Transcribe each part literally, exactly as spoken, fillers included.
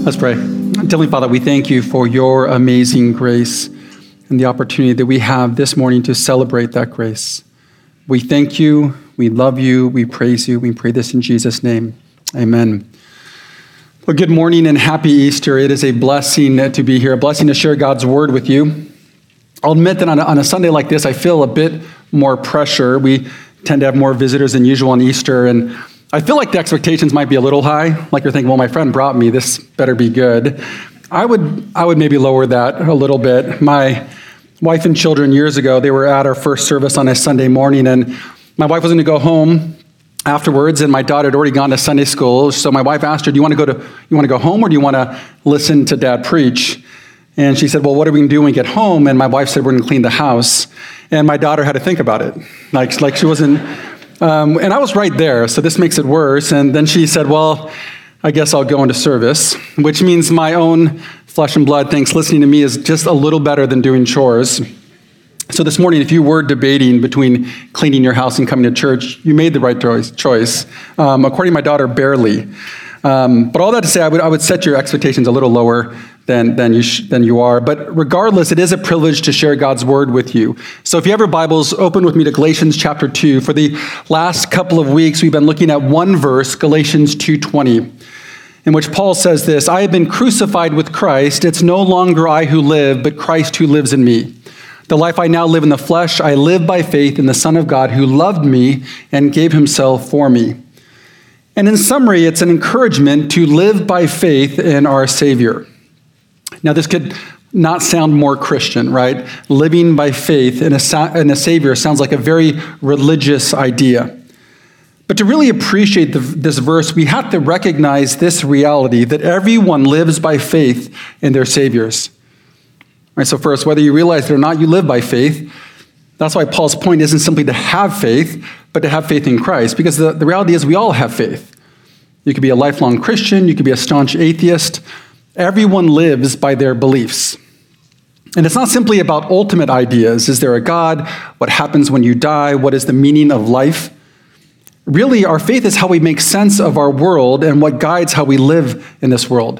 Let's pray. Heavenly Father, we thank you for your amazing grace and the opportunity that we have this morning to celebrate that grace. We thank you, we love you, we praise you, we pray this in Jesus' name. Amen. Well, good morning and happy Easter. It is a blessing to be here, a blessing to share God's word with you. I'll admit that on a, on a Sunday like this, I feel a bit more pressure. We tend to have more visitors than usual on Easter, and I feel like the expectations might be a little high. Like you're thinking, well, my friend brought me, this better be good. I would I would maybe lower that a little bit. My wife and children years ago, they were at our first service on a Sunday morning, and my wife was going to go home afterwards, and my daughter had already gone to Sunday school. So my wife asked her, do you want to go to you want to go home, or do you want to listen to Dad preach? And she said, well, what are we going to do when we get home? And my wife said, we're going to clean the house. And my daughter had to think about it. Like, like she wasn't... Um, and I was right there, so this makes it worse. And then she said, well, I guess I'll go into service, which means my own flesh and blood thinks listening to me is just a little better than doing chores. So this morning, if you were debating between cleaning your house and coming to church, you made the right choice. Um, according to my daughter, barely. Um, but all that to say, I would, I would set your expectations a little lower than, than, you sh- than you are. But regardless, it is a privilege to share God's word with you. So if you have your Bibles, open with me to Galatians chapter two. For the last couple of weeks, we've been looking at one verse, Galatians two twenty, in which Paul says this, I have been crucified with Christ. It's no longer I who live, but Christ who lives in me. The life I now live in the flesh, I live by faith in the Son of God who loved me and gave himself for me. And in summary, it's an encouragement to live by faith in our Savior. Now, this could not sound more Christian, right? Living by faith in a, in a Savior sounds like a very religious idea. But to really appreciate the, this verse, we have to recognize this reality that everyone lives by faith in their Saviors. Right, so first, whether you realize it or not, you live by faith. That's why Paul's point isn't simply to have faith, but to have faith in Christ. Because the, the reality is we all have faith. You could be a lifelong Christian. You could be a staunch atheist. Everyone lives by their beliefs. And it's not simply about ultimate ideas. Is there a God? What happens when you die? What is the meaning of life? Really, our faith is how we make sense of our world and what guides how we live in this world.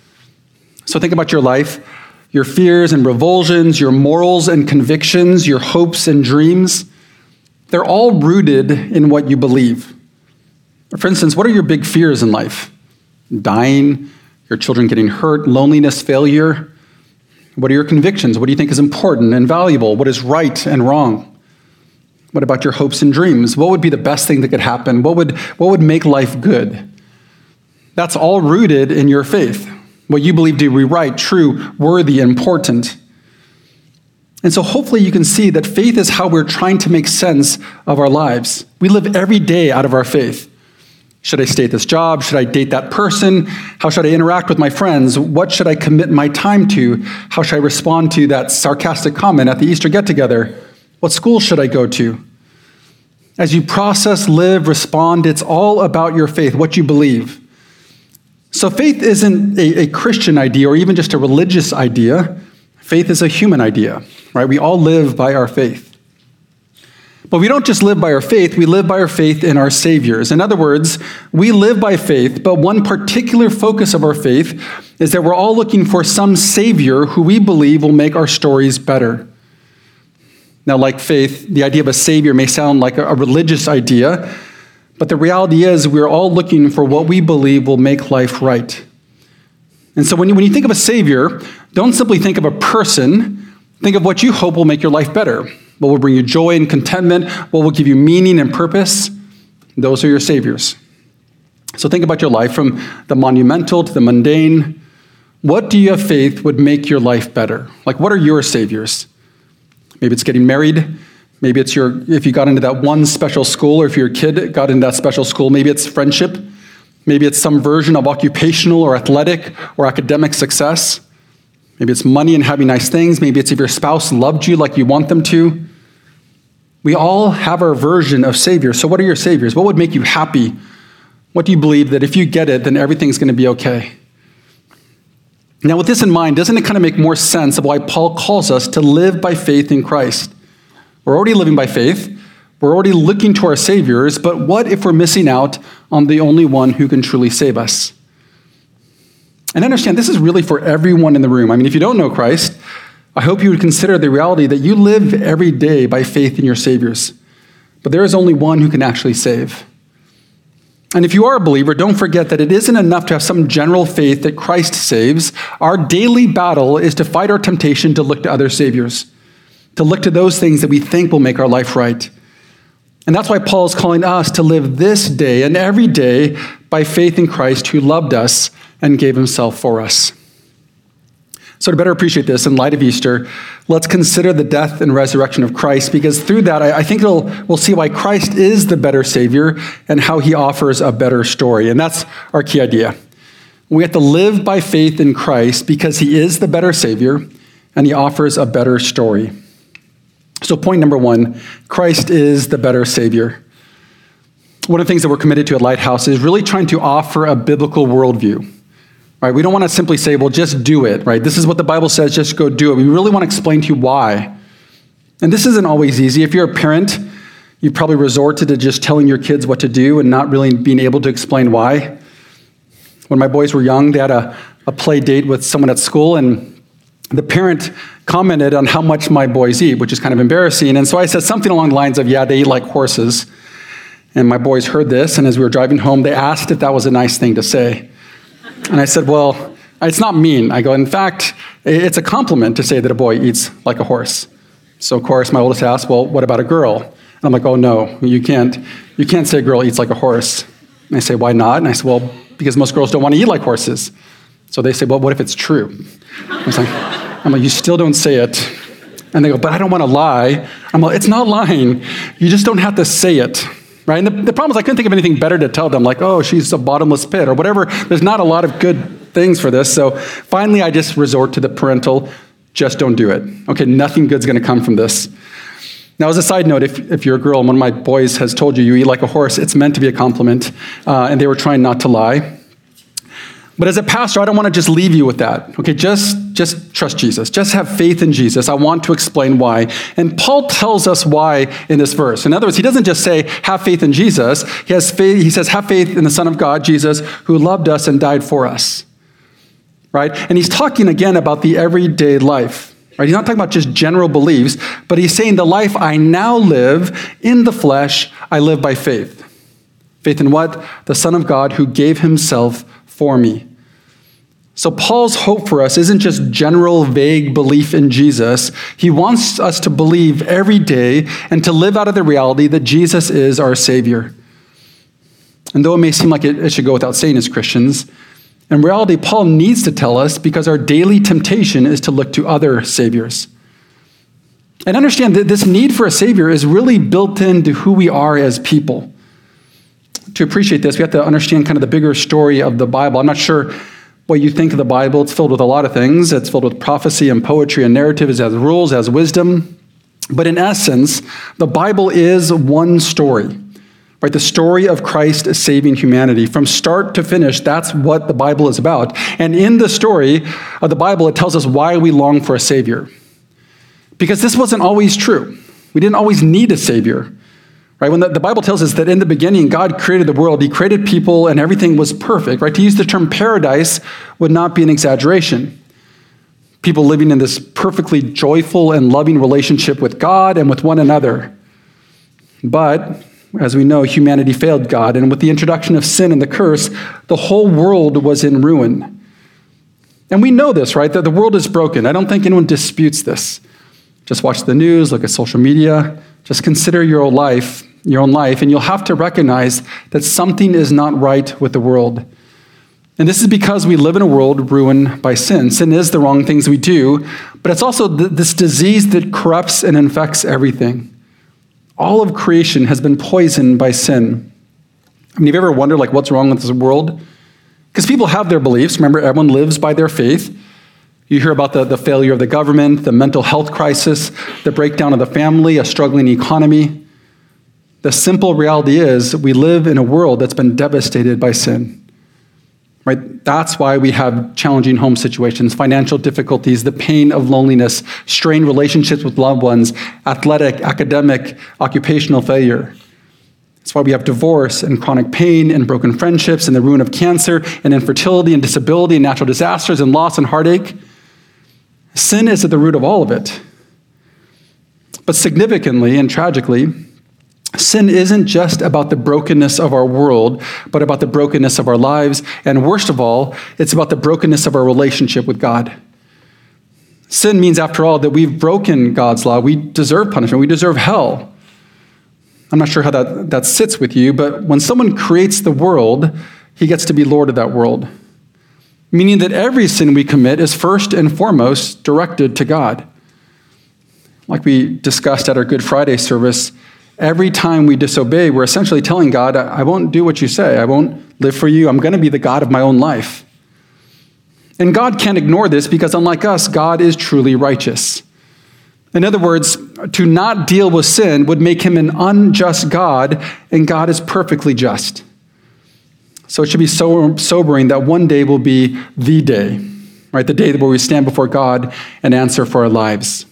So think about your life. Your fears and revulsions, your morals and convictions, your hopes and dreams, they're all rooted in what you believe. For instance, what are your big fears in life? Dying, your children getting hurt, loneliness, failure. What are your convictions? What do you think is important and valuable? What is right and wrong? What about your hopes and dreams? What would be the best thing that could happen? What would, what would make life good? That's all rooted in your faith. What you believe to be right, true, worthy, important. And so hopefully you can see that faith is how we're trying to make sense of our lives. We live every day out of our faith. Should I stay at this job? Should I date that person? How should I interact with my friends? What should I commit my time to? How should I respond to that sarcastic comment at the Easter get-together? What school should I go to? As you process, live, respond, it's all about your faith, what you believe. So faith isn't a, a Christian idea or even just a religious idea. Faith is a human idea, right? We all live by our faith. But we don't just live by our faith, we live by our faith in our saviors. In other words, we live by faith, but one particular focus of our faith is that we're all looking for some savior who we believe will make our stories better. Now, like faith, the idea of a savior may sound like a, a religious idea, but the reality is we're all looking for what we believe will make life right. And so when you, when you think of a savior, don't simply think of a person. Think of what you hope will make your life better. What will bring you joy and contentment. What will give you meaning and purpose. Those are your saviors. So think about your life from the monumental to the mundane. What do you have faith would make your life better? Like, what are your saviors? Maybe it's getting married. Maybe it's your, if you got into that one special school, or if your kid got into that special school, maybe it's friendship. Maybe it's some version of occupational or athletic or academic success. Maybe it's money and having nice things. Maybe it's if your spouse loved you like you want them to. We all have our version of saviors. So what are your saviors? What would make you happy? What do you believe that if you get it, then everything's going to be okay? Now, with this in mind, doesn't it kind of make more sense of why Paul calls us to live by faith in Christ? We're already living by faith. We're already looking to our saviors, but what if we're missing out on the only one who can truly save us? And understand, this is really for everyone in the room. I mean, if you don't know Christ, I hope you would consider the reality that you live every day by faith in your Saviors. But there is only one who can actually save. And if you are a believer, don't forget that it isn't enough to have some general faith that Christ saves. Our daily battle is to fight our temptation to look to other saviors, to look to those things that we think will make our life right. And that's why Paul is calling us to live this day and every day by faith in Christ who loved us and gave himself for us. So to better appreciate this, in light of Easter, let's consider the death and resurrection of Christ, because through that, I think it'll, we'll see why Christ is the better Savior and how he offers a better story. And that's our key idea. We have to live by faith in Christ because he is the better Savior and he offers a better story. So point number one, Christ is the better Savior. One of the things that we're committed to at Lighthouse is really trying to offer a biblical worldview. Right? We don't want to simply say, well, just do it, right? This is what the Bible says, just go do it. We really want to explain to you why. And this isn't always easy. If you're a parent, you probably resorted to just telling your kids what to do and not really being able to explain why. When my boys were young, they had a, a play date with someone at school, and the parent commented on how much my boys eat, which is kind of embarrassing. And so I said something along the lines of, yeah, they eat like horses. And my boys heard this, and as we were driving home, they asked if that was a nice thing to say. And I said, well, it's not mean. I go, in fact, it's a compliment to say that a boy eats like a horse. So, of course, my oldest asked, well, what about a girl? And I'm like, oh, no, you can't. You can't say a girl eats like a horse. And I say, why not? And I said, well, because most girls don't want to eat like horses. So they say, well, what if it's true? I was like, I'm like, you still don't say it. And they go, but I don't want to lie. I'm like, it's not lying. You just don't have to say it. Right? And the, the problem is I couldn't think of anything better to tell them, like, oh, she's a bottomless pit or whatever. There's not a lot of good things for this. So finally, I just resort to the parental, just don't do it. Okay, nothing good's going to come from this. Now, as a side note, if, if you're a girl and one of my boys has told you you eat like a horse, it's meant to be a compliment. Uh, and they were trying not to lie. But as a pastor, I don't want to just leave you with that. Okay, just, just trust Jesus. Just have faith in Jesus. I want to explain why. And Paul tells us why in this verse. In other words, he doesn't just say, have faith in Jesus. He has faith, he says, have faith in the Son of God, Jesus, who loved us and died for us. Right? And he's talking again about the everyday life. Right? He's not talking about just general beliefs, but he's saying the life I now live in the flesh, I live by faith. Faith in what? The Son of God who gave himself for me. So Paul's hope for us isn't just general, vague belief in Jesus. He wants us to believe every day and to live out of the reality that Jesus is our Savior. And though it may seem like it, it should go without saying as Christians, in reality, Paul needs to tell us because our daily temptation is to look to other saviors. And understand that this need for a Savior is really built into who we are as people. To appreciate this, we have to understand kind of the bigger story of the Bible. I'm not sure what you think of the Bible. It's filled with a lot of things. It's filled with prophecy and poetry and narrative. It has rules, it has wisdom. But in essence, the Bible is one story, right? The story of Christ saving humanity. From start to finish, that's what the Bible is about. And in the story of the Bible, it tells us why we long for a Savior. Because this wasn't always true. We didn't always need a Savior. Right? When the, the Bible tells us that in the beginning, God created the world, he created people, and everything was perfect, right? To use the term paradise would not be an exaggeration. People living in this perfectly joyful and loving relationship with God and with one another. But, as we know, humanity failed God, and with the introduction of sin and the curse, the whole world was in ruin. And we know this, right? That the world is broken. I don't think anyone disputes this. Just watch the news, look at social media. Just consider your own life, your own life, and you'll have to recognize that something is not right with the world. And this is because we live in a world ruined by sin. Sin is the wrong things we do, but it's also th- this disease that corrupts and infects everything. All of creation has been poisoned by sin. I mean, have you ever wondered, like, what's wrong with this world? Because people have their beliefs. Remember, everyone lives by their faith. You hear about the, the failure of the government, the mental health crisis, the breakdown of the family, a struggling economy. The simple reality is we live in a world that's been devastated by sin. Right? That's why we have challenging home situations, financial difficulties, the pain of loneliness, strained relationships with loved ones, athletic, academic, occupational failure. That's why we have divorce and chronic pain and broken friendships and the ruin of cancer and infertility and disability and natural disasters and loss and heartache. Sin is at the root of all of it. But significantly and tragically, sin isn't just about the brokenness of our world, but about the brokenness of our lives. And worst of all, it's about the brokenness of our relationship with God. Sin means, after all, that we've broken God's law. We deserve punishment. We deserve hell. I'm not sure how that, that sits with you, but when someone creates the world, he gets to be Lord of that world. Meaning that every sin we commit is first and foremost directed to God. Like we discussed at our Good Friday service, every time we disobey, we're essentially telling God, I won't do what you say. I won't live for you. I'm going to be the God of my own life. And God can't ignore this because, unlike us, God is truly righteous. In other words, to not deal with sin would make him an unjust God, and God is perfectly just. So it should be so sobering that one day will be the day, right? The day where we stand before God and answer for our lives.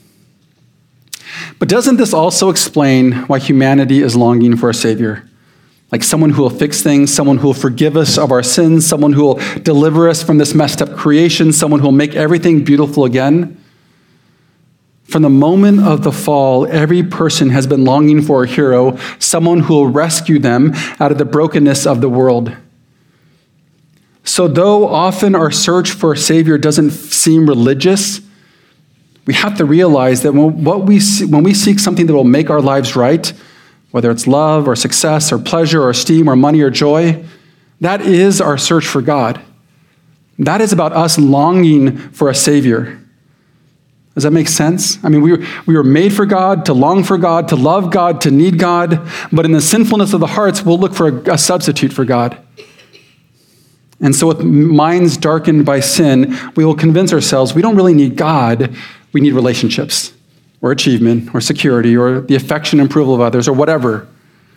But doesn't this also explain why humanity is longing for a Savior? Like someone who will fix things, someone who will forgive us of our sins, someone who will deliver us from this messed up creation, someone who will make everything beautiful again. From the moment of the fall, every person has been longing for a hero, someone who will rescue them out of the brokenness of the world. So though often our search for a Savior doesn't seem religious, we have to realize that when, what we see, when we seek something that will make our lives right, whether it's love or success or pleasure or esteem or money or joy, that is our search for God. That is about us longing for a Savior. Does that make sense? I mean, we were, we were made for God, to long for God, to love God, to need God, but in the sinfulness of the hearts, we'll look for a, a substitute for God. And so with minds darkened by sin, we will convince ourselves we don't really need God, we need relationships, or achievement, or security, or the affection and approval of others, or whatever.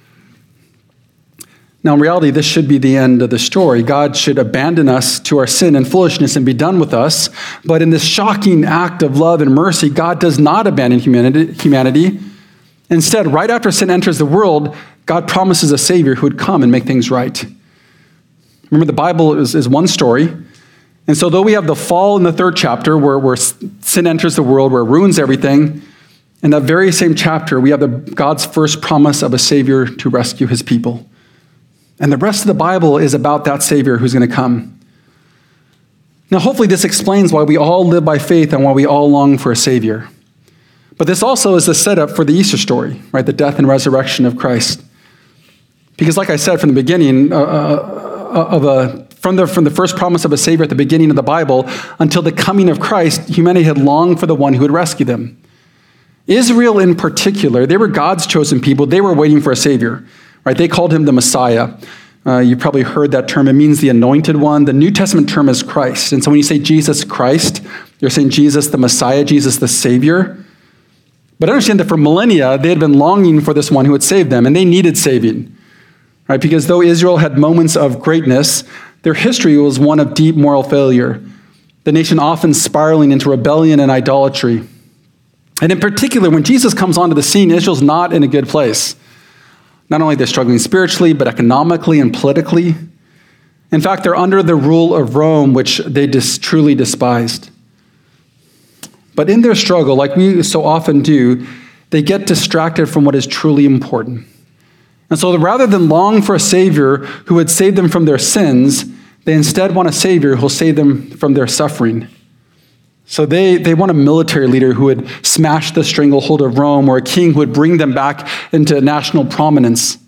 Now, in reality, this should be the end of the story. God should abandon us to our sin and foolishness and be done with us. But in this shocking act of love and mercy, God does not abandon humanity. Instead, right after sin enters the world, God promises a Savior who would come and make things right. Remember, the Bible is, is one story. And so though we have the fall in the third chapter where, where sin enters the world, where it ruins everything, in that very same chapter, we have the, God's first promise of a Savior to rescue his people. And the rest of the Bible is about that Savior who's going to come. Now, hopefully this explains why we all live by faith and why we all long for a Savior. But this also is the setup for the Easter story, right? The death and resurrection of Christ. Because like I said from the beginning, uh, uh, of a, from, the, from the first promise of a Savior at the beginning of the Bible until the coming of Christ, humanity had longed for the one who would rescue them. Israel in particular, they were God's chosen people. They were waiting for a Savior. Right? They called him the Messiah. Uh, you probably heard that term. It means the anointed one. The New Testament term is Christ. And so when you say Jesus Christ, you're saying Jesus the Messiah, Jesus the Savior. But understand that for millennia, they had been longing for this one who would save them, and they needed saving. Right? Because though Israel had moments of greatness, their history was one of deep moral failure. The nation often spiraling into rebellion and idolatry. And in particular, when Jesus comes onto the scene, Israel's not in a good place. Not only they're struggling spiritually, but economically and politically. In fact, they're under the rule of Rome, which they dis- truly despised. But in their struggle, like we so often do, they get distracted from what is truly important. And so rather than long for a Savior who would save them from their sins, they instead want a Savior who will save them from their suffering. So they, they want a military leader who would smash the stranglehold of Rome, or a king who would bring them back into national prominence.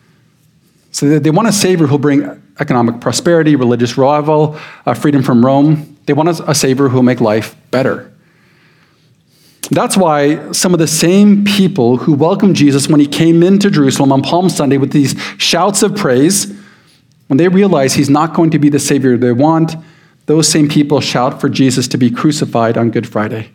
So they, they want a Savior who will bring economic prosperity, religious revival, uh, freedom from Rome. They want a, a Savior who will make life better. That's why some of the same people who welcomed Jesus when he came into Jerusalem on Palm Sunday with these shouts of praise, when they realize he's not going to be the Savior they want, those same people shout for Jesus to be crucified on Good Friday.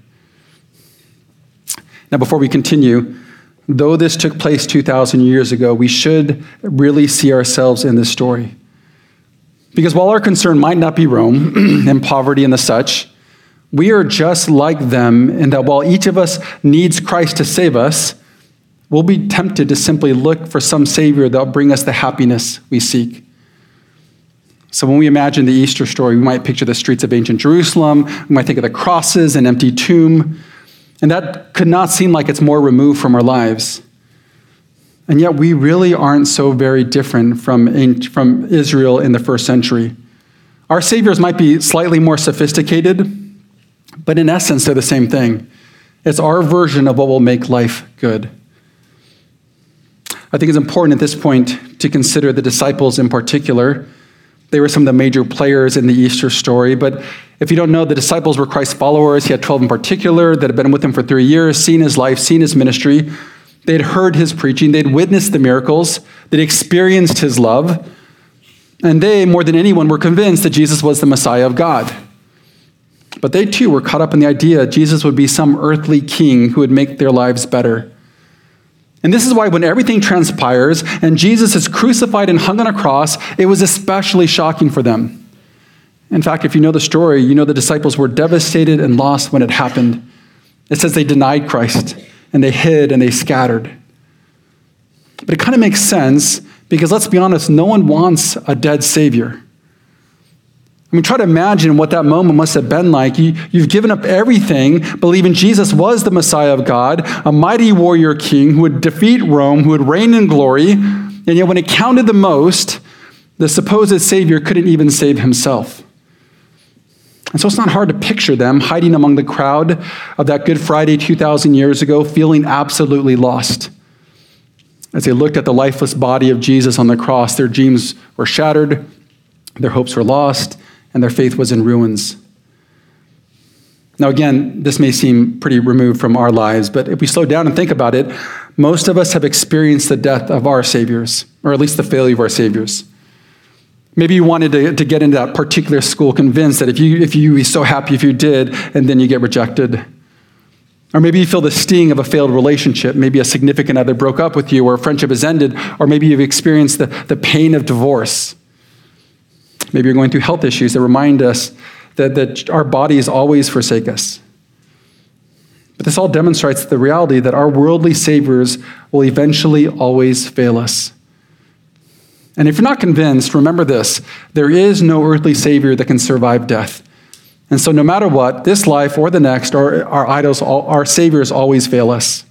Now, before we continue, though this took place two thousand years ago, we should really see ourselves in this story. Because while our concern might not be Rome and poverty and the such, we are just like them in that while each of us needs Christ to save us, we'll be tempted to simply look for some Savior that will bring us the happiness we seek. So when we imagine the Easter story, we might picture the streets of ancient Jerusalem. We might think of the crosses, an empty tomb. And that could not seem like it's more removed from our lives. And yet we really aren't so very different from, from Israel in the first century. Our saviors might be slightly more sophisticated, but in essence, they're the same thing. It's our version of what will make life good. I think it's important at this point to consider the disciples in particular. They were some of the major players in the Easter story, but if you don't know, the disciples were Christ's followers. He had twelve in particular that had been with him for three years, seen his life, seen his ministry. They'd heard his preaching. They'd witnessed the miracles. They'd experienced his love. And they, more than anyone, were convinced that Jesus was the Messiah of God. But they too were caught up in the idea Jesus would be some earthly king who would make their lives better. And this is why when everything transpires and Jesus is crucified and hung on a cross, it was especially shocking for them. In fact, if you know the story, you know the disciples were devastated and lost when it happened. It says they denied Christ, and they hid, and they scattered. But it kind of makes sense because, let's be honest, no one wants a dead Savior. I mean, try to imagine what that moment must have been like. You, you've given up everything, believing Jesus was the Messiah of God, a mighty warrior king who would defeat Rome, who would reign in glory, and yet when it counted the most, the supposed Savior couldn't even save himself. And so it's not hard to picture them hiding among the crowd of that Good Friday two thousand years ago, feeling absolutely lost. As they looked at the lifeless body of Jesus on the cross, their dreams were shattered, their hopes were lost, and their faith was in ruins. Now again, this may seem pretty removed from our lives, but if we slow down and think about it, most of us have experienced the death of our saviors, or at least the failure of our saviors. Maybe you wanted to, to get into that particular school convinced that if you if you be so happy if you did, and then you get rejected. Or maybe you feel the sting of a failed relationship. Maybe a significant other broke up with you, or a friendship has ended, or maybe you've experienced the, the pain of divorce. Maybe you're going through health issues that remind us that, that our bodies always forsake us. But this all demonstrates the reality that our worldly saviors will eventually always fail us. And if you're not convinced, remember this: there is no earthly savior that can survive death. And so no matter what, this life or the next, our, our idols, our saviors always fail us.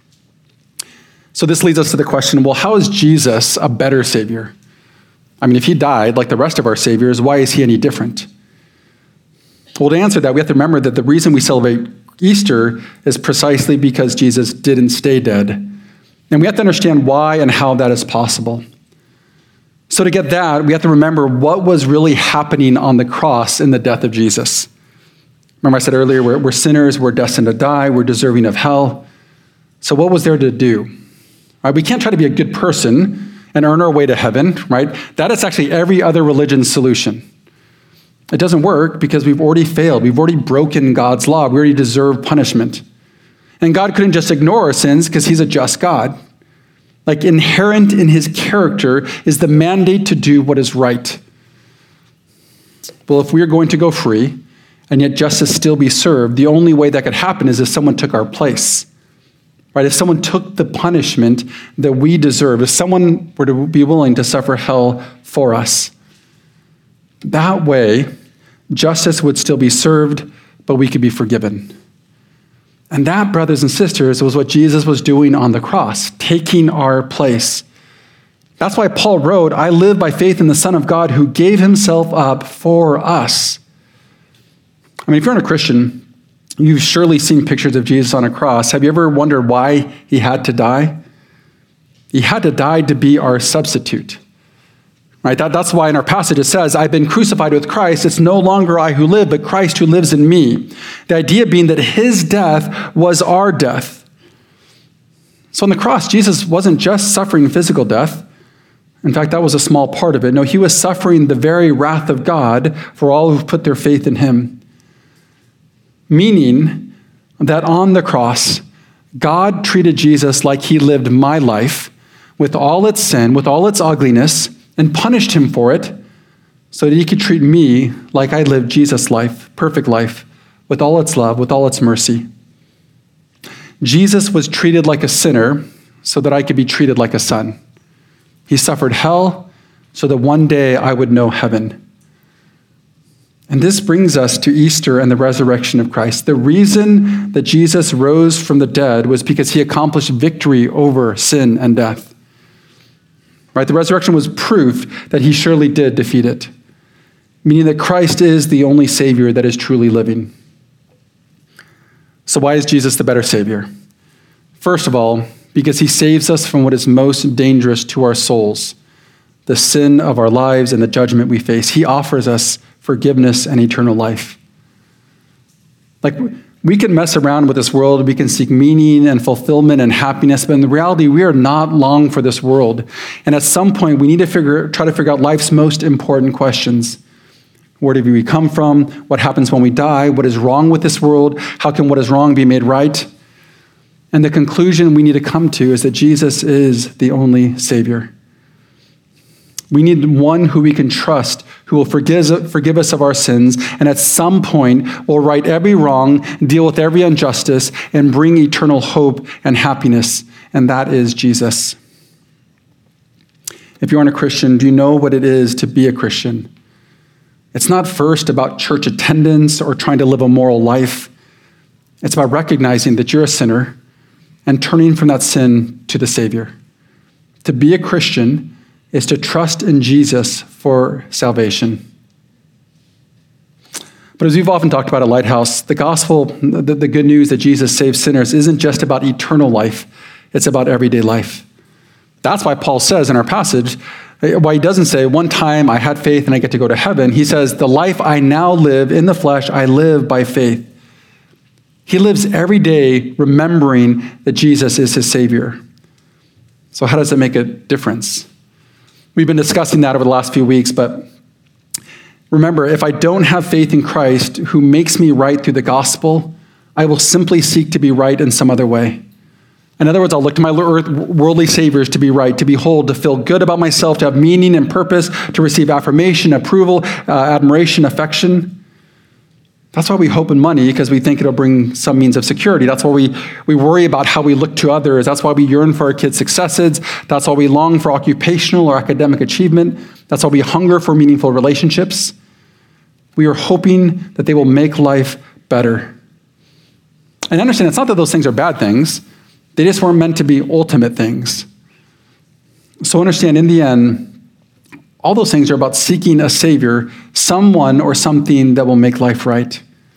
So this leads us to the question, well, how is Jesus a better savior? I mean, if he died like the rest of our saviors, why is he any different? Well, to answer that, we have to remember that the reason we celebrate Easter is precisely because Jesus didn't stay dead. And we have to understand why and how that is possible. So to get that, we have to remember what was really happening on the cross in the death of Jesus. Remember I said earlier, we're, we're sinners, we're destined to die, we're deserving of hell. So what was there to do? Right? We can't try to be a good person and earn our way to heaven, right? That is actually every other religion's solution. It doesn't work because we've already failed. We've already broken God's law. We already deserve punishment. And God couldn't just ignore our sins because he's a just God. Like inherent in his character is the mandate to do what is right. Well, if we are going to go free and yet justice still be served, the only way that could happen is if someone took our place. Right? If someone took the punishment that we deserve, if someone were to be willing to suffer hell for us. That way, justice would still be served, but we could be forgiven. And that, brothers and sisters, was what Jesus was doing on the cross, taking our place. That's why Paul wrote, I live by faith in the Son of God who gave himself up for us. I mean, if you're not a Christian, you've surely seen pictures of Jesus on a cross. Have you ever wondered why he had to die? He had to die to be our substitute. Right? That, that's why in our passage it says, I've been crucified with Christ. It's no longer I who live, but Christ who lives in me. The idea being that his death was our death. So on the cross, Jesus wasn't just suffering physical death. In fact, that was a small part of it. No, he was suffering the very wrath of God for all who put their faith in him. Meaning that on the cross, God treated Jesus like he lived my life with all its sin, with all its ugliness, and punished him for it so that he could treat me like I lived Jesus' life, perfect life, with all its love, with all its mercy. Jesus was treated like a sinner so that I could be treated like a son. He suffered hell so that one day I would know heaven. And this brings us to Easter and the resurrection of Christ. The reason that Jesus rose from the dead was because he accomplished victory over sin and death. Right? The resurrection was proof that he surely did defeat it, meaning that Christ is the only Savior that is truly living. So why is Jesus the better Savior? First of all, because he saves us from what is most dangerous to our souls, the sin of our lives and the judgment we face. He offers us forgiveness and eternal life. Like, we can mess around with this world, we can seek meaning and fulfillment and happiness, but in reality, we are not long for this world. And at some point, we need to figure, try to figure out life's most important questions. Where did we come from? What happens when we die? What is wrong with this world? How can what is wrong be made right? And the conclusion we need to come to is that Jesus is the only Savior. We need one who we can trust, who will forgive, forgive us of our sins, and at some point will right every wrong, deal with every injustice, and bring eternal hope and happiness, and that is Jesus. If you aren't a Christian, do you know what it is to be a Christian? It's not first about church attendance or trying to live a moral life. It's about recognizing that you're a sinner and turning from that sin to the Savior. To be a Christian is to trust in Jesus for salvation. But as we've often talked about at Lighthouse, the gospel, the, the good news that Jesus saves sinners isn't just about eternal life, it's about everyday life. That's why Paul says in our passage, why he doesn't say, one time I had faith and I get to go to heaven. He says, the life I now live in the flesh, I live by faith. He lives every day remembering that Jesus is his Savior. So how does it make a difference? We've been discussing that over the last few weeks, but remember, if I don't have faith in Christ who makes me right through the gospel, I will simply seek to be right in some other way. In other words, I'll look to my worldly saviors to be right, to be whole, to feel good about myself, to have meaning and purpose, to receive affirmation, approval, uh, admiration, affection. That's why we hope in money, because we think it'll bring some means of security. That's why we, we worry about how we look to others. That's why we yearn for our kids' successes. That's why we long for occupational or academic achievement. That's why we hunger for meaningful relationships. We are hoping that they will make life better. And understand, it's not that those things are bad things. They just weren't meant to be ultimate things. So understand, in the end, all those things are about seeking a Savior, someone or something that will make life right.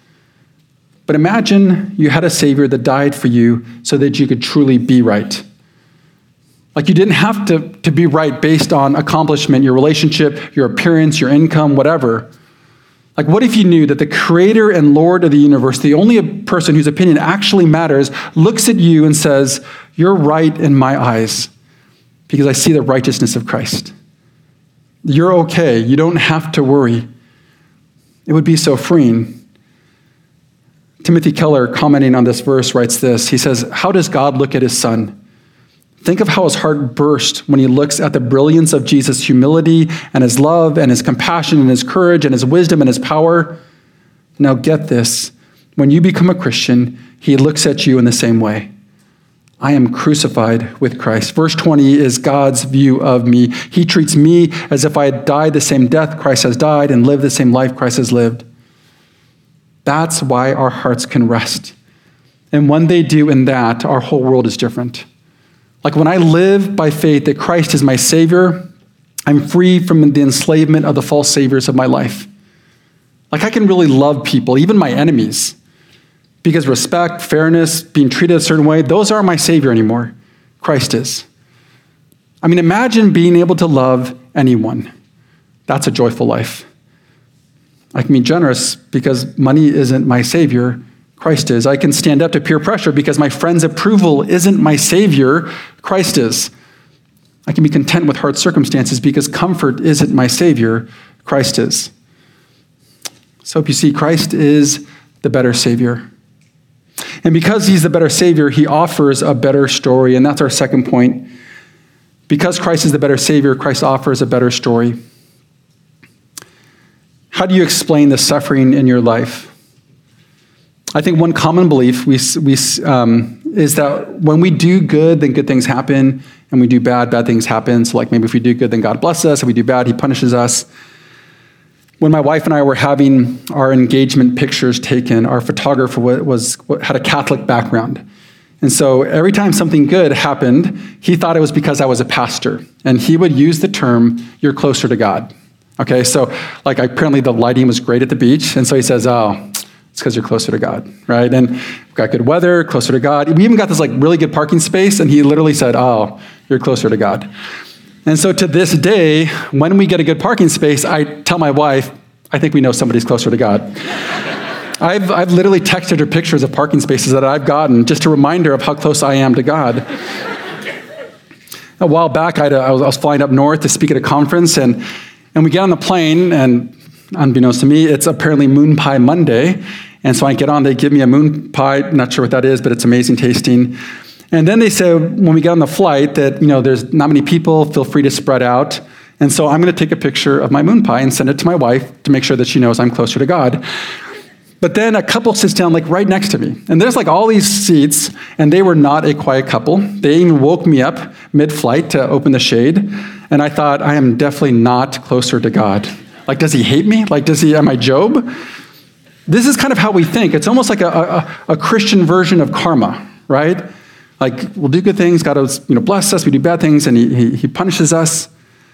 But imagine you had a Savior that died for you so that you could truly be right. Like, you didn't have to, to be right based on accomplishment, your relationship, your appearance, your income, whatever. Like, what if you knew that the creator and Lord of the universe, the only person whose opinion actually matters, looks at you and says, you're right in my eyes because I see the righteousness of Christ. You're okay. You don't have to worry. It would be so freeing. Timothy Keller, commenting on this verse, writes this. He says, how does God look at his son? Think of how his heart burst when he looks at the brilliance of Jesus' humility and his love and his compassion and his courage and his wisdom and his power. Now get this. When you become a Christian, he looks at you in the same way. I am crucified with Christ. Verse twenty is God's view of me. He treats me as if I had died the same death Christ has died and lived the same life Christ has lived. That's why our hearts can rest. And when they do in that, our whole world is different. Like, when I live by faith that Christ is my Savior, I'm free from the enslavement of the false saviors of my life. Like, I can really love people, even my enemies, because respect, fairness, being treated a certain way, those aren't my Savior anymore. Christ is. I mean, imagine being able to love anyone. That's a joyful life. I can be generous because money isn't my Savior. Christ is. I can stand up to peer pressure because my friend's approval isn't my Savior. Christ is. I can be content with hard circumstances because comfort isn't my Savior. Christ is. So if you see, Christ is the better Savior. And because he's the better Savior, he offers a better story. And that's our second point. Because Christ is the better Savior, Christ offers a better story. How do you explain the suffering in your life? I think one common belief we, we, um, is that when we do good, then good things happen, and we do bad, bad things happen. So like maybe if we do good, then God blesses us. If we do bad, he punishes us. When my wife and I were having our engagement pictures taken, our photographer was, had a Catholic background. And so every time something good happened, he thought it was because I was a pastor. And he would use the term, "You're closer to God." Okay, so like apparently the lighting was great at the beach. And so he says, "Oh, it's because you're closer to God," right? And we've got good weather, closer to God. We even got this like really good parking space. And he literally said, "Oh, you're closer to God." And so to this day, when we get a good parking space, I tell my wife, I think we know somebody's closer to God. I've, I've literally texted her pictures of parking spaces that I've gotten just to remind her of how close I am to God. A while back, I, had a, I, was, I was flying up north to speak at a conference, and, and we get on the plane, and unbeknownst to me, it's apparently Moon Pie Monday. And so I get on, they give me a moon pie, not sure what that is, but it's amazing tasting. And then they said, when we get on the flight, that, you know, there's not many people, feel free to spread out. And so I'm going to take a picture of my moon pie and send it to my wife to make sure that she knows I'm closer to God. But then a couple sits down like right next to me. And there's like all these seats, and they were not a quiet couple. They even woke me up mid-flight to open the shade. And I thought, I am definitely not closer to God. Like, does he hate me? Like, does he, am I Job? This is kind of how we think. It's almost like a, a, a Christian version of karma, right? Like, we'll do good things, God will, you know, bless us, we do bad things, and he, he, he punishes us.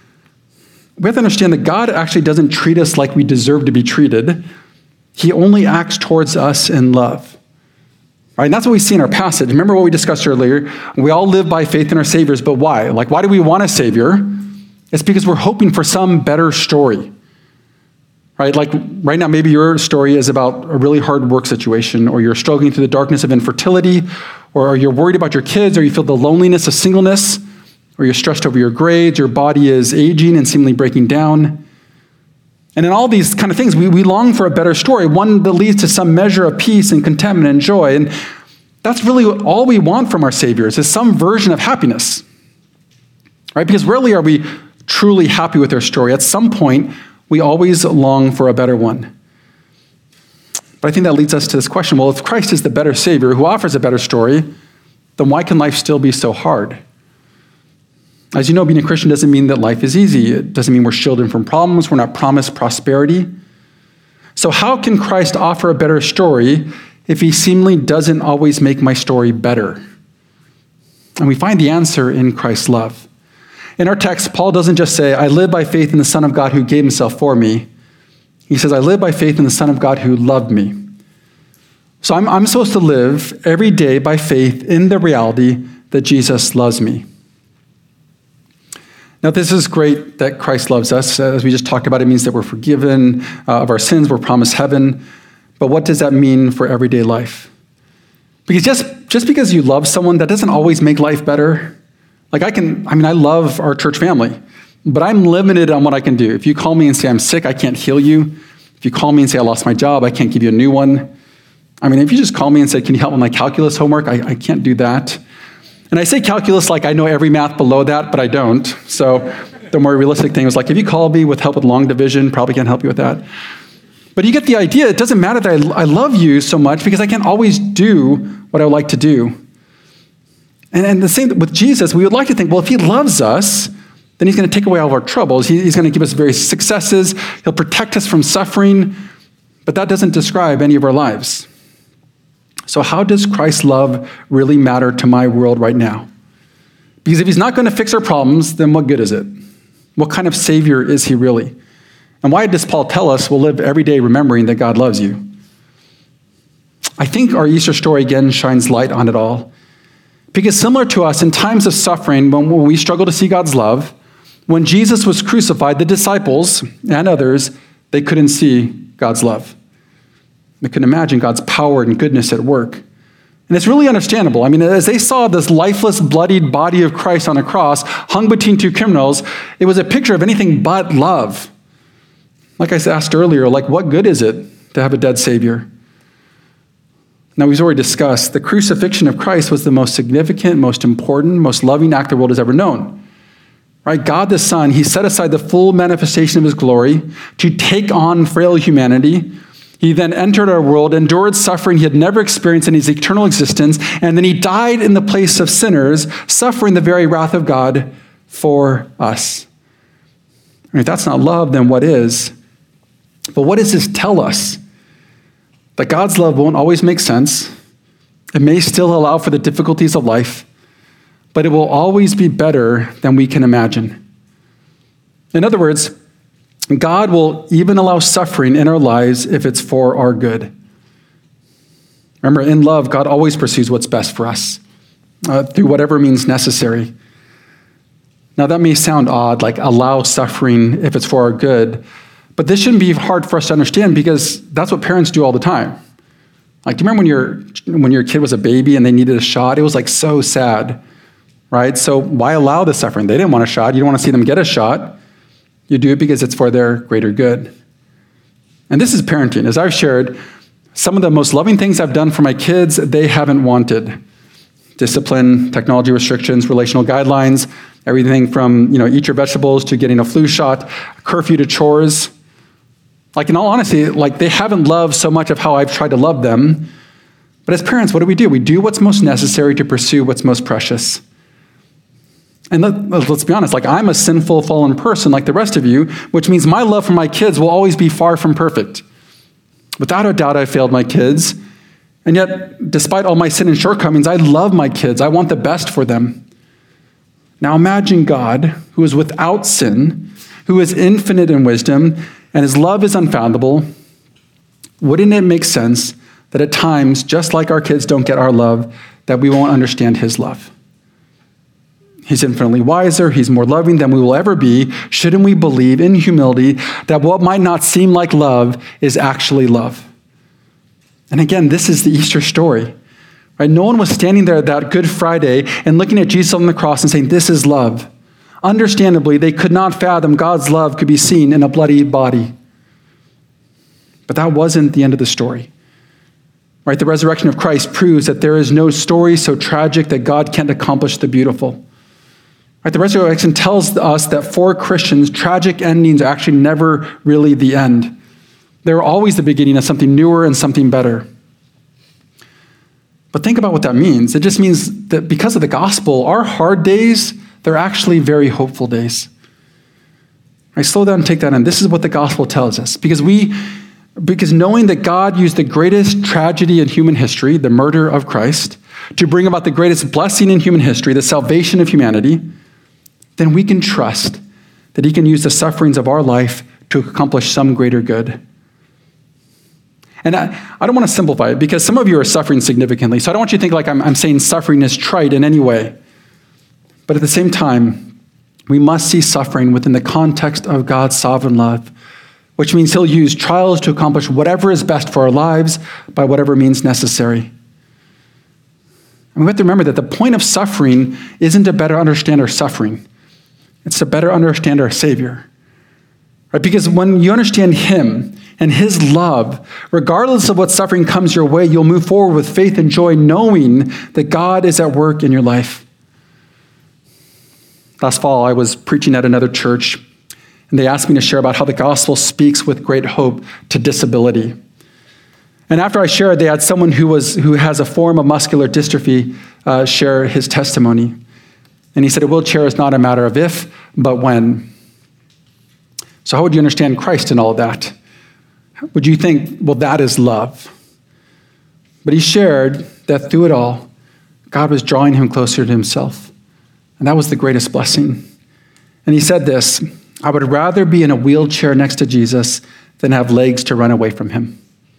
We have to understand that God actually doesn't treat us like we deserve to be treated. He only acts towards us in love. Right? And that's what we see in our passage. Remember what we discussed earlier? We all live by faith in our saviors, but why? Like, why do we want a savior? It's because we're hoping for some better story. Right? Like right now, maybe your story is about a really hard work situation, or you're struggling through the darkness of infertility, or you're worried about your kids, or you feel the loneliness of singleness, or you're stressed over your grades, your body is aging and seemingly breaking down. And in all these kind of things, we, we long for a better story, one that leads to some measure of peace and contentment and joy. And that's really all we want from our saviors, is some version of happiness. Right? Because rarely are we truly happy with our story. At some point, we always long for a better one. But I think that leads us to this question. Well, if Christ is the better savior who offers a better story, then why can life still be so hard? As you know, being a Christian doesn't mean that life is easy. It doesn't mean we're shielded from problems. We're not promised prosperity. So how can Christ offer a better story if he seemingly doesn't always make my story better? And we find the answer in Christ's love. In our text, Paul doesn't just say, I live by faith in the Son of God who gave himself for me. He says, I live by faith in the Son of God who loved me. So I'm, I'm supposed to live every day by faith in the reality that Jesus loves me. Now, this is great that Christ loves us. As we just talked about, it means that we're forgiven uh, of our sins, we're promised heaven. But what does that mean for everyday life? Because just, just because you love someone, that doesn't always make life better. Like I can, I mean, I love our church family, but I'm limited on what I can do. If you call me and say I'm sick, I can't heal you. If you call me and say I lost my job, I can't give you a new one. I mean, if you just call me and say, can you help with my calculus homework? I, I can't do that. And I say calculus like I know every math below that, but I don't. So the more realistic thing was like, if you call me with help with long division, probably can't help you with that. But you get the idea. It doesn't matter that I, I love you so much because I can't always do what I would like to do. And, and the same with Jesus, we would like to think, well, if he loves us, then he's going to take away all of our troubles. He, he's going to give us various successes. He'll protect us from suffering. But that doesn't describe any of our lives. So how does Christ's love really matter to my world right now? Because if he's not going to fix our problems, then what good is it? What kind of savior is he really? And why does Paul tell us we'll live every day remembering that God loves you? I think our Easter story again shines light on it all. Because similar to us, in times of suffering, when we struggle to see God's love, when Jesus was crucified, the disciples and others, they couldn't see God's love. They couldn't imagine God's power and goodness at work. And it's really understandable. I mean, as they saw this lifeless, bloodied body of Christ on a cross hung between two criminals, it was a picture of anything but love. Like I asked earlier, like what good is it to have a dead Savior? Now, we've already discussed the crucifixion of Christ was the most significant, most important, most loving act the world has ever known. Right? God the Son, he set aside the full manifestation of his glory to take on frail humanity. He then entered our world, endured suffering he had never experienced in his eternal existence, and then he died in the place of sinners, suffering the very wrath of God for us. And if that's not love, then what is? But what does this tell us? That God's love won't always make sense. It may still allow for the difficulties of life, but it will always be better than we can imagine. In other words, God will even allow suffering in our lives if it's for our good. Remember, in love, God always pursues what's best for us uh, through whatever means necessary. Now, that may sound odd, like allow suffering if it's for our good, but this shouldn't be hard for us to understand because that's what parents do all the time. Like, do you remember when your when your kid was a baby and they needed a shot? It was like so sad, right? So why allow the suffering? They didn't want a shot. You don't want to see them get a shot. You do it because it's for their greater good. And this is parenting. As I've shared, some of the most loving things I've done for my kids, they haven't wanted. Discipline, technology restrictions, relational guidelines, everything from, you know, eat your vegetables to getting a flu shot, curfew to chores. Like, in all honesty, like they haven't loved so much of how I've tried to love them. But as parents, what do we do? We do what's most necessary to pursue what's most precious. And let, let's be honest, like I'm a sinful, fallen person like the rest of you, which means my love for my kids will always be far from perfect. Without a doubt, I failed my kids. And yet, despite all my sin and shortcomings, I love my kids. I want the best for them. Now imagine God, who is without sin, who is infinite in wisdom, and his love is unfathomable. Wouldn't it make sense that at times, just like our kids don't get our love, that we won't understand his love? He's infinitely wiser. He's more loving than we will ever be. Shouldn't we believe in humility that what might not seem like love is actually love? And again, this is the Easter story. Right? No one was standing there that Good Friday and looking at Jesus on the cross and saying, this is love. Understandably, they could not fathom God's love could be seen in a bloody body. But that wasn't the end of the story. Right? The resurrection of Christ proves that there is no story so tragic that God can't accomplish the beautiful. Right? The resurrection tells us that for Christians, tragic endings are actually never really the end. They're always the beginning of something newer and something better. But think about what that means. It just means that because of the gospel, our hard days, they're actually very hopeful days. Right? Slow down and take that in. This is what the gospel tells us. Because we, because knowing that God used the greatest tragedy in human history, the murder of Christ, to bring about the greatest blessing in human history, the salvation of humanity, then we can trust that he can use the sufferings of our life to accomplish some greater good. And I, I don't want to simplify it because some of you are suffering significantly. So I don't want you to think like I'm, I'm saying suffering is trite in any way. But at the same time, we must see suffering within the context of God's sovereign love, which means he'll use trials to accomplish whatever is best for our lives by whatever means necessary. And we have to remember that the point of suffering isn't to better understand our suffering. It's to better understand our Savior. Right? Because when you understand him and his love, regardless of what suffering comes your way, you'll move forward with faith and joy, knowing that God is at work in your life. Last fall, I was preaching at another church, and they asked me to share about how the gospel speaks with great hope to disability. And after I shared, they had someone who was who has a form of muscular dystrophy uh, share his testimony. And he said, a wheelchair is not a matter of if, but when. So how would you understand Christ in all of that? Would you think, well, that is love? But he shared that through it all, God was drawing him closer to himself. And that was the greatest blessing. And he said this, I would rather be in a wheelchair next to Jesus than have legs to run away from him.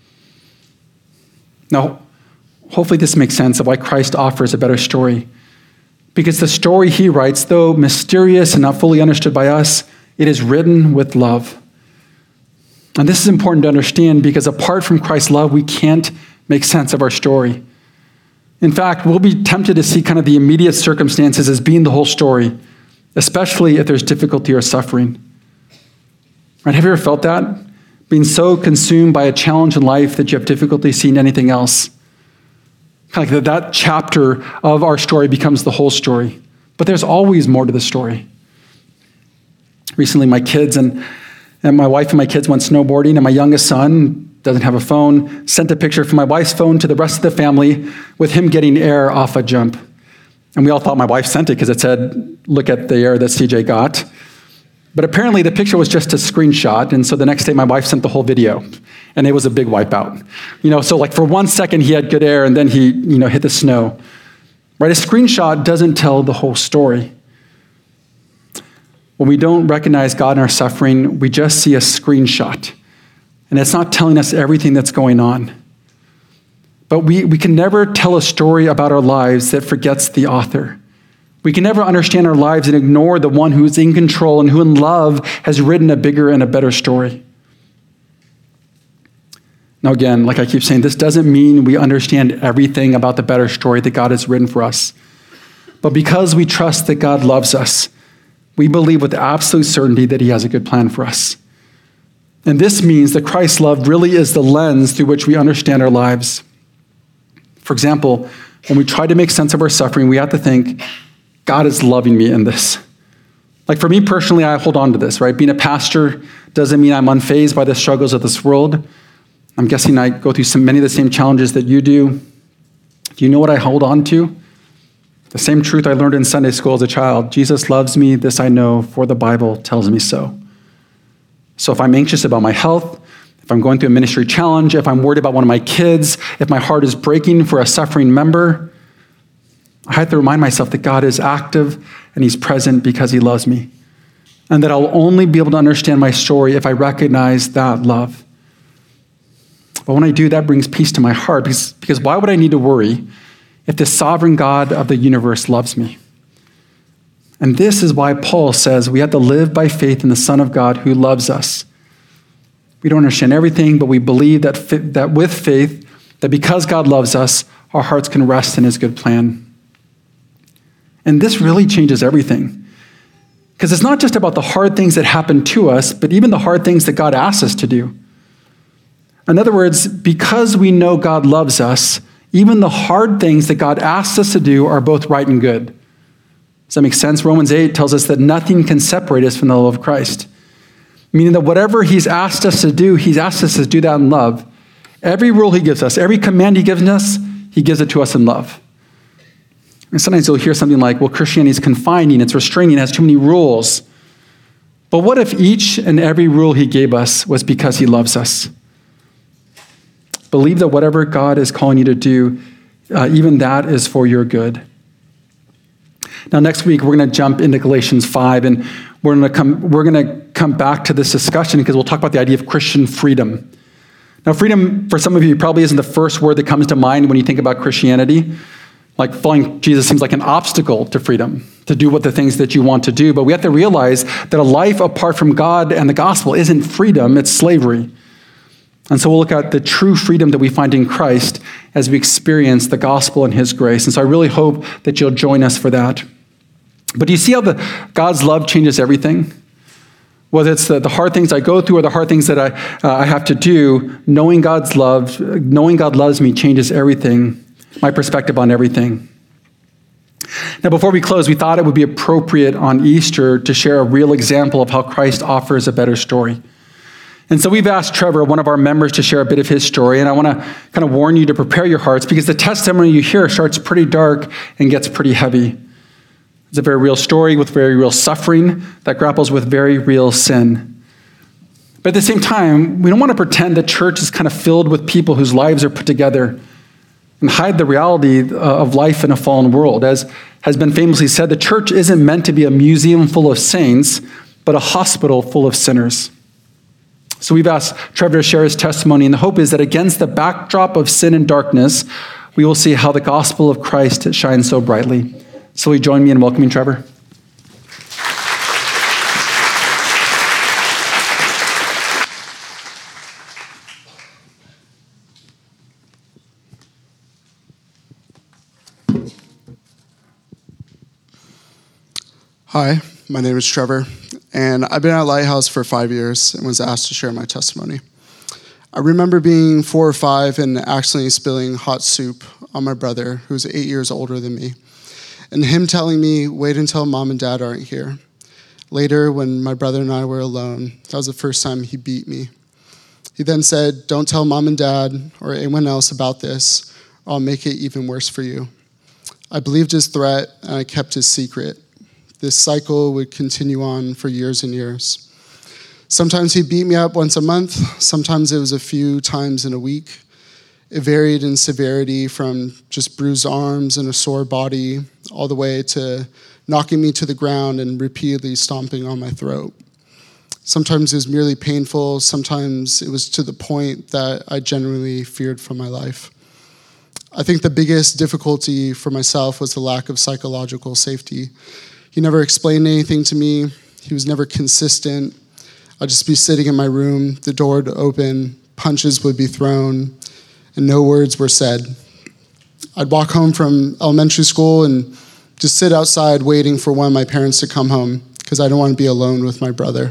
Now, hopefully this makes sense of why Christ offers a better story. Because the story he writes, though mysterious and not fully understood by us, it is written with love. And this is important to understand because apart from Christ's love, we can't make sense of our story. In fact, we'll be tempted to see kind of the immediate circumstances as being the whole story, especially if there's difficulty or suffering. Right? Have you ever felt that? Being so consumed by a challenge in life that you have difficulty seeing anything else. Kind of like that, that chapter of our story becomes the whole story. But there's always more to the story. Recently, my kids and, and my wife and my kids went snowboarding, and my youngest son doesn't have a phone, sent a picture from my wife's phone to the rest of the family with him getting air off a jump. And we all thought my wife sent it because it said, look at the air that C J got. But apparently the picture was just a screenshot. And so the next day my wife sent the whole video and it was a big wipeout. You know, so like for one second he had good air and then he, you know, hit the snow. Right? A screenshot doesn't tell the whole story. When we don't recognize God in our suffering, we just see a screenshot. And it's not telling us everything that's going on. But we, we can never tell a story about our lives that forgets the author. We can never understand our lives and ignore the one who's in control and who in love has written a bigger and a better story. Now again, like I keep saying, this doesn't mean we understand everything about the better story that God has written for us. But because we trust that God loves us, we believe with absolute certainty that he has a good plan for us. And this means that Christ's love really is the lens through which we understand our lives. For example, when we try to make sense of our suffering, we have to think, God is loving me in this. Like for me personally, I hold on to this, right? Being a pastor doesn't mean I'm unfazed by the struggles of this world. I'm guessing I go through some, many of the same challenges that you do. Do you know what I hold on to? The same truth I learned in Sunday school as a child. Jesus loves me, this I know, for the Bible tells me so. So if I'm anxious about my health, if I'm going through a ministry challenge, if I'm worried about one of my kids, if my heart is breaking for a suffering member, I have to remind myself that God is active and he's present because he loves me. And that I'll only be able to understand my story if I recognize that love. But when I do, that brings peace to my heart because, because why would I need to worry if the sovereign God of the universe loves me? And this is why Paul says we have to live by faith in the Son of God who loves us. We don't understand everything, but we believe that, that with faith, that because God loves us, our hearts can rest in his good plan. And this really changes everything. Because it's not just about the hard things that happen to us, but even the hard things that God asks us to do. In other words, because we know God loves us, even the hard things that God asks us to do are both right and good. Does that make sense? Romans eight tells us that nothing can separate us from the love of Christ. Meaning that whatever he's asked us to do, he's asked us to do that in love. Every rule he gives us, every command he gives us, he gives it to us in love. And sometimes you'll hear something like, well, Christianity is confining, it's restraining, it has too many rules. But what if each and every rule he gave us was because he loves us? Believe that whatever God is calling you to do, uh, even that is for your good. Now, next week, we're going to jump into Galatians five, and we're going to come, we're going to come back to this discussion because we'll talk about the idea of Christian freedom. Now, freedom, for some of you, probably isn't the first word that comes to mind when you think about Christianity. Like following Jesus seems like an obstacle to freedom, to do what the things that you want to do. But we have to realize that a life apart from God and the gospel isn't freedom, it's slavery. And so we'll look at the true freedom that we find in Christ as we experience the gospel and his grace. And so I really hope that you'll join us for that. But do you see how the God's love changes everything? Whether it's the, the hard things I go through or the hard things that I, uh, I have to do, knowing God's love, knowing God loves me changes everything. My perspective on everything. Now, before we close, we thought it would be appropriate on Easter to share a real example of how Christ offers a better story. And so we've asked Trevor, one of our members, to share a bit of his story. And I want to kind of warn you to prepare your hearts because the testimony you hear starts pretty dark and gets pretty heavy. It's a very real story with very real suffering that grapples with very real sin. But at the same time, we don't want to pretend that church is kind of filled with people whose lives are put together and hide the reality of life in a fallen world. As has been famously said, the church isn't meant to be a museum full of saints, but a hospital full of sinners. So we've asked Trevor to share his testimony, and the hope is that against the backdrop of sin and darkness, we will see how the gospel of Christ shines so brightly. So will you join me in welcoming Trevor? Hi, my name is Trevor, and I've been at Lighthouse for five years and was asked to share my testimony. I remember being four or five and accidentally spilling hot soup on my brother, who's eight years older than me, and him telling me, wait until mom and dad aren't here. Later, when my brother and I were alone, that was the first time he beat me. He then said, "Don't tell mom and dad or anyone else about this, or I'll make it even worse for you." I believed his threat, and I kept his secret. This cycle would continue on for years and years. Sometimes he'd beat me up once a month. Sometimes it was a few times in a week. It varied in severity from just bruised arms and a sore body all the way to knocking me to the ground and repeatedly stomping on my throat. Sometimes it was merely painful. Sometimes it was to the point that I genuinely feared for my life. I think the biggest difficulty for myself was the lack of psychological safety. He never explained anything to me. He was never consistent. I'd just be sitting in my room, the door would open, punches would be thrown, and no words were said. I'd walk home from elementary school and just sit outside waiting for one of my parents to come home because I didn't want to be alone with my brother.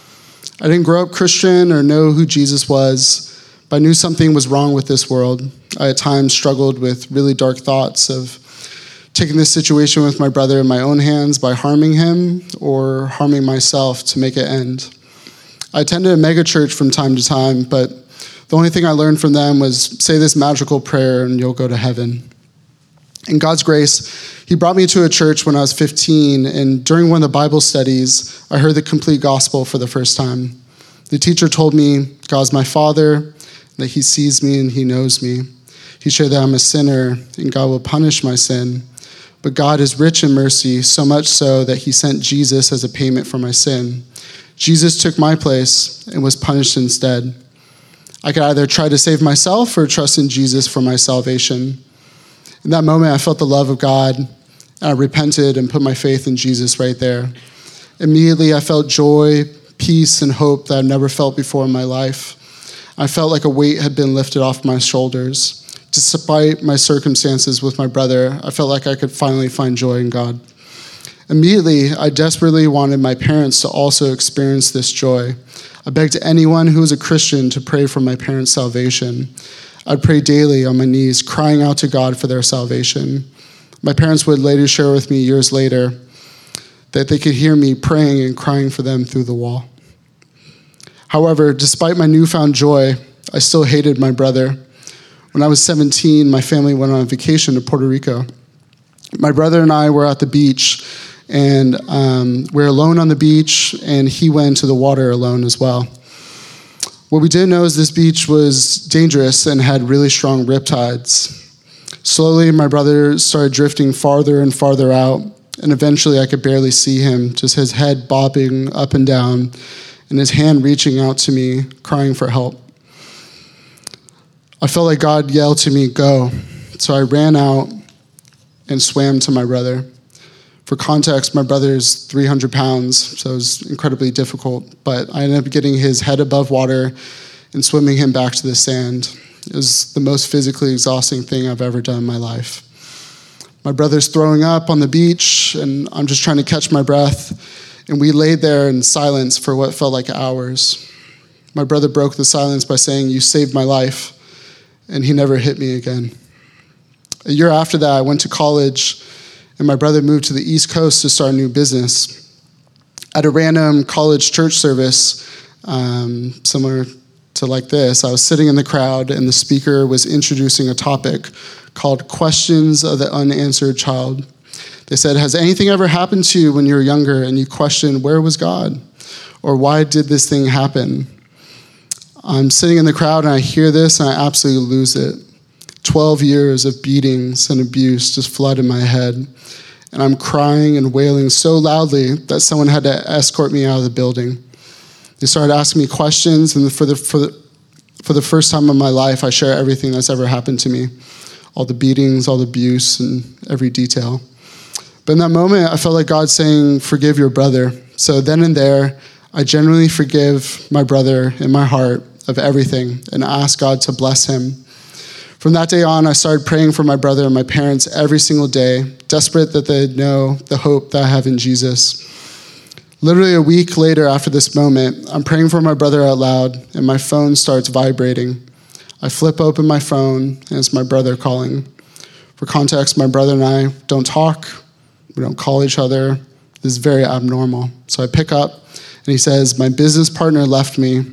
I didn't grow up Christian or know who Jesus was, but I knew something was wrong with this world. I at times struggled with really dark thoughts of taking this situation with my brother in my own hands by harming him or harming myself to make it end. I attended a mega church from time to time, but the only thing I learned from them was say this magical prayer and you'll go to heaven. In God's grace, he brought me to a church when I was fifteen, and during one of the Bible studies, I heard the complete gospel for the first time. The teacher told me God's my Father, that he sees me and he knows me. He shared that I'm a sinner and God will punish my sin. But God is rich in mercy, so much so that he sent Jesus as a payment for my sin. Jesus took my place and was punished instead. I could either try to save myself or trust in Jesus for my salvation. In that moment, I felt the love of God, and I repented and put my faith in Jesus right there. Immediately, I felt joy, peace, and hope that I've never felt before in my life. I felt like a weight had been lifted off my shoulders. Despite my circumstances with my brother, I felt like I could finally find joy in God. Immediately, I desperately wanted my parents to also experience this joy. I begged anyone who was a Christian to pray for my parents' salvation. I'd pray daily on my knees, crying out to God for their salvation. My parents would later share with me years later that they could hear me praying and crying for them through the wall. However, despite my newfound joy, I still hated my brother. When I was seventeen, my family went on vacation to Puerto Rico. My brother and I were at the beach, and um, we were alone on the beach, and he went to the water alone as well. What we didn't know is this beach was dangerous and had really strong riptides. Slowly, my brother started drifting farther and farther out, and eventually I could barely see him, just his head bobbing up and down, and his hand reaching out to me, crying for help. I felt like God yelled to me, "Go." So I ran out and swam to my brother. For context, my brother is three hundred pounds, so it was incredibly difficult, but I ended up getting his head above water and swimming him back to the sand. It was the most physically exhausting thing I've ever done in my life. My brother's throwing up on the beach, and I'm just trying to catch my breath, and we laid there in silence for what felt like hours. My brother broke the silence by saying, "You saved my life," and he never hit me again. A year after that, I went to college, and my brother moved to the East Coast to start a new business. At a random college church service, um, similar to like this, I was sitting in the crowd, and the speaker was introducing a topic called Questions of the Unanswered Child. They said, has anything ever happened to you when you were younger and you questioned, where was God? Or why did this thing happen? I'm sitting in the crowd, and I hear this, and I absolutely lose it. Twelve years of beatings and abuse just flood in my head. And I'm crying and wailing so loudly that someone had to escort me out of the building. They started asking me questions, and for the, for the, for the first time in my life, I share everything that's ever happened to me. All the beatings, all the abuse, and every detail. But in that moment, I felt like God saying, forgive your brother. So then and there, I genuinely forgive my brother in my heart of everything and ask God to bless him. From that day on, I started praying for my brother and my parents every single day, desperate that they'd know the hope that I have in Jesus. Literally a week later after this moment, I'm praying for my brother out loud, and my phone starts vibrating. I flip open my phone, and it's my brother calling. For context, my brother and I don't talk. We don't call each other. This is very abnormal. So I pick up, and he says, my business partner left me.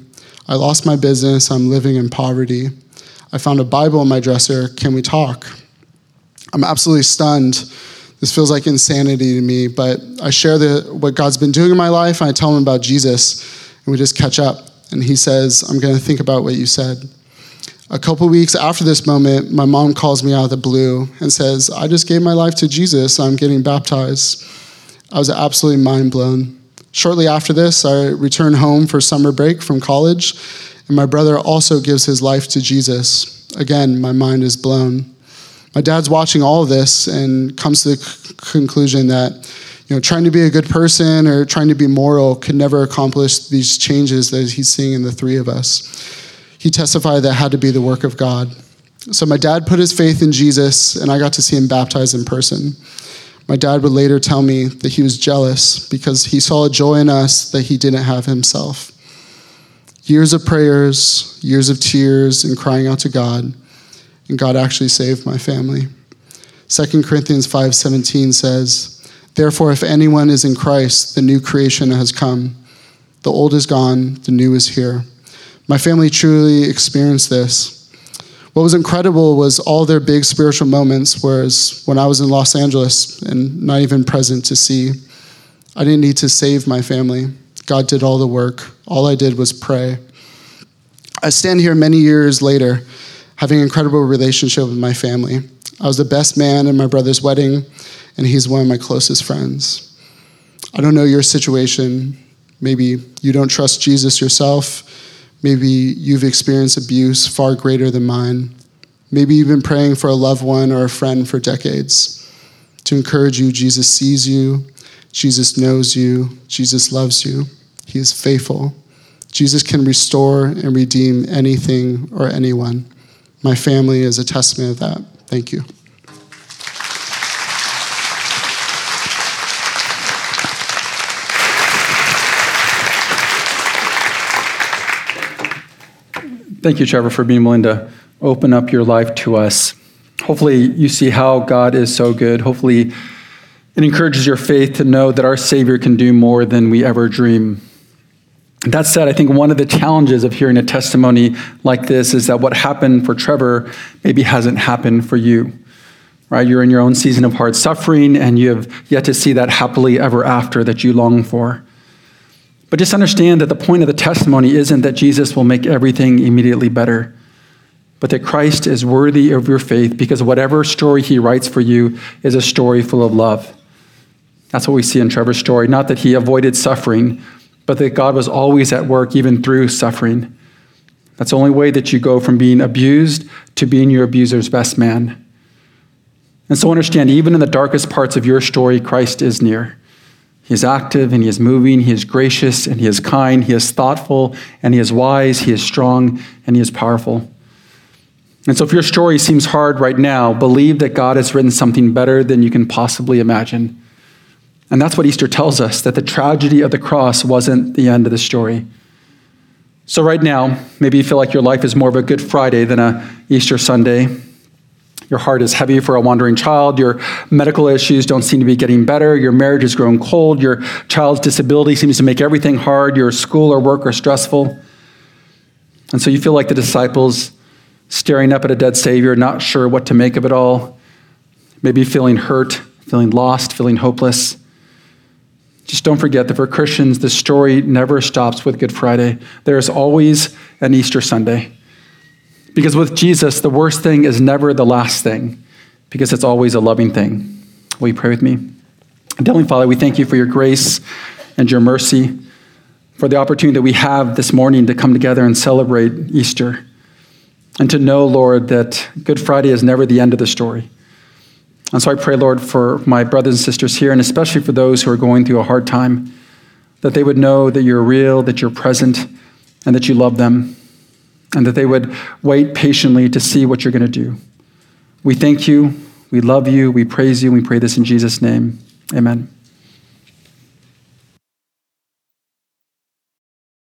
I lost my business. I'm living in poverty. I found a Bible in my dresser. Can we talk? I'm absolutely stunned. This feels like insanity to me, but I share the, what God's been doing in my life, and I tell him about Jesus, and we just catch up. And he says, I'm going to think about what you said. A couple weeks after this moment, my mom calls me out of the blue and says, I just gave my life to Jesus. I'm getting baptized. I was absolutely mind blown. Shortly after this, I return home for summer break from college, and my brother also gives his life to Jesus. Again, my mind is blown. My dad's watching all of this and comes to the c- conclusion that, you know, trying to be a good person or trying to be moral could never accomplish these changes that he's seeing in the three of us. He testified that had to be the work of God. So my dad put his faith in Jesus, and I got to see him baptized in person. My dad would later tell me that he was jealous because he saw a joy in us that he didn't have himself. Years of prayers, years of tears, and crying out to God, and God actually saved my family. Second Corinthians five seventeen says, therefore, if anyone is in Christ, the new creation has come. The old is gone, the new is here. My family truly experienced this. What was incredible was all their big spiritual moments, whereas when I was in Los Angeles and not even present to see, I didn't need to save my family. God did all the work. All I did was pray. I stand here many years later, having an incredible relationship with my family. I was the best man in my brother's wedding, and he's one of my closest friends. I don't know your situation. Maybe you don't trust Jesus yourself. Maybe you've experienced abuse far greater than mine. Maybe you've been praying for a loved one or a friend for decades. To encourage you, Jesus sees you. Jesus knows you. Jesus loves you. He is faithful. Jesus can restore and redeem anything or anyone. My family is a testament of that. Thank you. Thank you, Trevor, for being willing to open up your life to us. Hopefully you see how God is so good. Hopefully it encourages your faith to know that our Savior can do more than we ever dream. That said, I think one of the challenges of hearing a testimony like this is that what happened for Trevor maybe hasn't happened for you. Right? You're in your own season of hard suffering, and you have yet to see that happily ever after that you long for. But just understand that the point of the testimony isn't that Jesus will make everything immediately better, but that Christ is worthy of your faith because whatever story he writes for you is a story full of love. That's what we see in Trevor's story. Not that he avoided suffering, but that God was always at work even through suffering. That's the only way that you go from being abused to being your abuser's best man. And so understand, even in the darkest parts of your story, Christ is near. He is active and he is moving, he is gracious and he is kind, he is thoughtful and he is wise, he is strong and he is powerful. And so if your story seems hard right now, believe that God has written something better than you can possibly imagine. And that's what Easter tells us, that the tragedy of the cross wasn't the end of the story. So right now, maybe you feel like your life is more of a Good Friday than a Easter Sunday. Your heart is heavy for a wandering child. Your medical issues don't seem to be getting better. Your marriage has grown cold. Your child's disability seems to make everything hard. Your school or work are stressful. And so you feel like the disciples staring up at a dead Savior, not sure what to make of it all. Maybe feeling hurt, feeling lost, feeling hopeless. Just don't forget that for Christians, the story never stops with Good Friday. There is always an Easter Sunday. Because with Jesus, the worst thing is never the last thing, because it's always a loving thing. Will you pray with me? Heavenly Father, we thank you for your grace and your mercy, for the opportunity that we have this morning to come together and celebrate Easter, and to know, Lord, that Good Friday is never the end of the story. And so I pray, Lord, for my brothers and sisters here, and especially for those who are going through a hard time, that they would know that you're real, that you're present, and that you love them, and that they would wait patiently to see what you're going to do. We thank you, we love you, we praise you, and we pray this in Jesus' name. Amen.